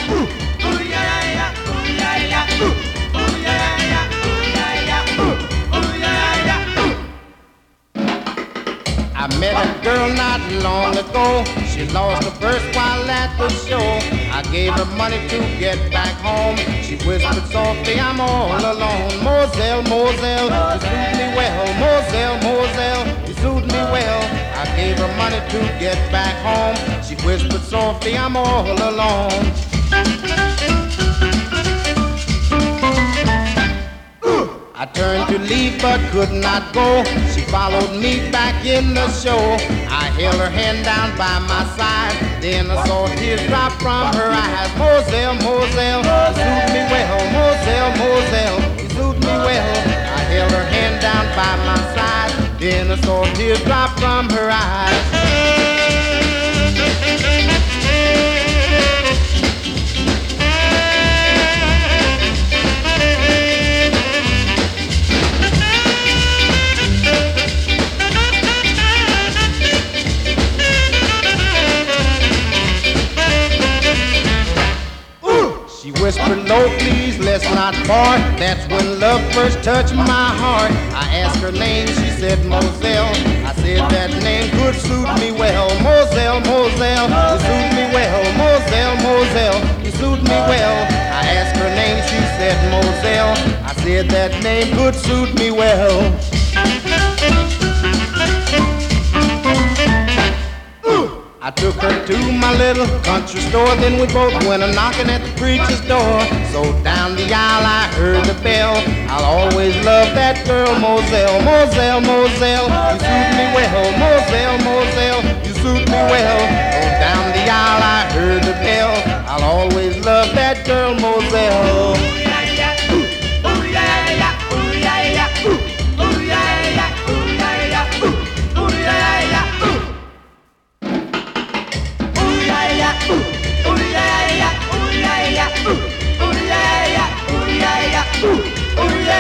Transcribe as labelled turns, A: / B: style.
A: I met a girl not long ago. She lost her purse while at the show. I gave her money to get back home. She whispered softly, I'm all alone. Moselle, Moselle, you suit me well. Moselle, Moselle, you suit me well. I gave her money to get back home. She whispered softly, I'm all alone. I turned to leave but could not go. She followed me back in the show. I held her hand down by my side. Then I saw tears drop from her eyes. Moselle, Moselle, you suit me well. Moselle, Moselle, you suit me well. I held her hand down by my side. Then I saw tears drop from her eyes. She whispered low, please, let's not part. That's when love first touched my heart. I asked her name, she said Moselle. I said that name could suit me well. Moselle, Moselle, you suit me well. Moselle, Moselle, you suit me well. I asked her name, she said Moselle. I said that name could suit me well. I took her to my little country store. Then we both went a-knocking at the preacher's door. So down the aisle I heard the bell. I'll always love that girl, Moselle. Moselle, Moselle, you suit me well. Moselle, Moselle, you suit me well. So down the aisle I heard the bell. I'll always love that girl, Moselle.
B: Ooh, yeah.